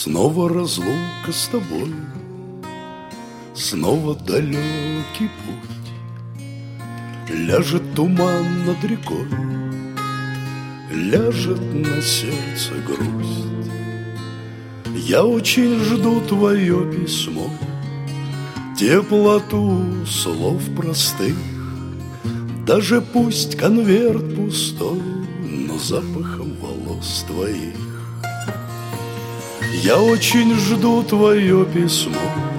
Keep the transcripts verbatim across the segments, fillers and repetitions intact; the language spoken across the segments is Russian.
Снова разлука с тобой, снова далекий путь. Ляжет туман над рекой, ляжет на сердце грусть. Я очень жду твое письмо, теплоту слов простых. Даже пусть конверт пустой, но запахом волос твоих. Я очень жду твое письмо,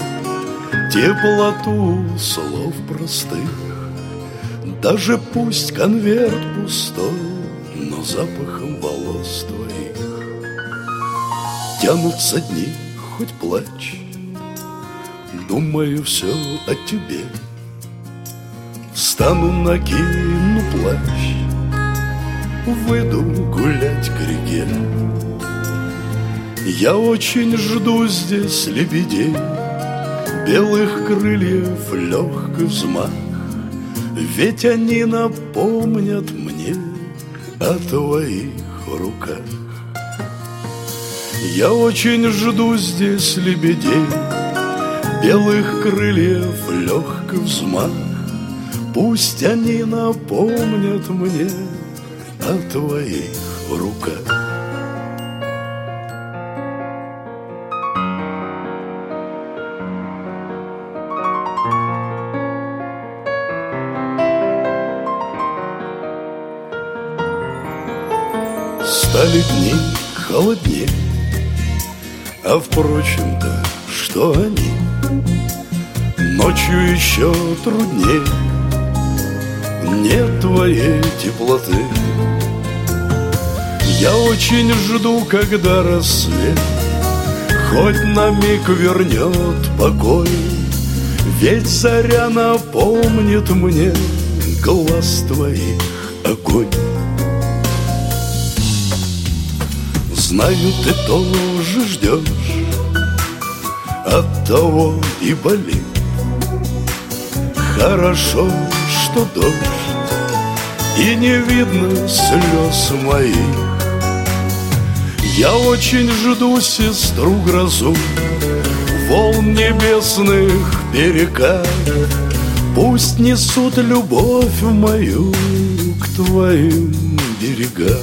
теплоту слов простых. Даже пусть конверт пустой, но запахом волос твоих. Тянутся дни, хоть плачь, думаю все о тебе. Встану, накину плащ, выйду гулять к реке. Я очень жду здесь лебедей, белых крыльев легкий взмах. Ведь они напомнят мне о твоих руках. Я очень жду здесь лебедей, белых крыльев легкий взмах. Пусть они напомнят мне о твоих руках. Стали дни холоднее, а впрочем-то, что они? Ночью еще труднее, нет твоей теплоты. Я очень жду, когда рассвет хоть на миг вернет покой. Ведь заря напомнит мне глаз твоих огонь. Знаю, ты тоже ждешь, оттого и болит. Хорошо, что дождь, и не видно слез моих. Я очень жду сестру грозу, волн небесных перекат. Пусть несут любовь мою к твоим берегам.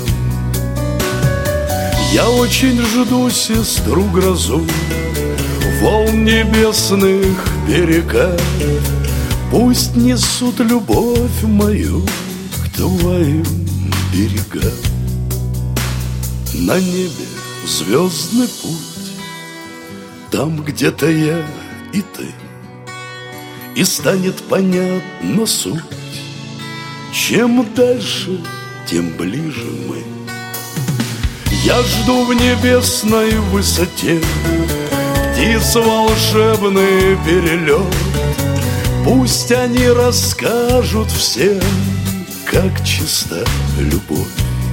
Я очень жду сестру грозу, волн небесных перекат. Пусть несут любовь мою к твоим берегам. На небе звездный путь, там где-то я и ты, и станет понятна суть. Чем дальше, тем ближе мы. Я жду в небесной высоте птиц волшебный перелет. Пусть они расскажут всем, как чиста любовь.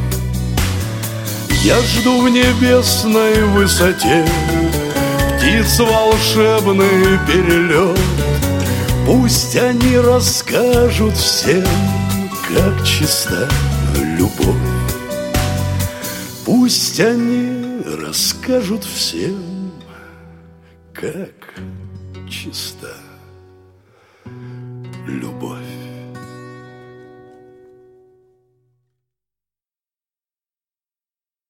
Я жду в небесной высоте птиц волшебный перелет. Пусть они расскажут всем, как чиста любовь. Пусть они расскажут всем, как чиста любовь.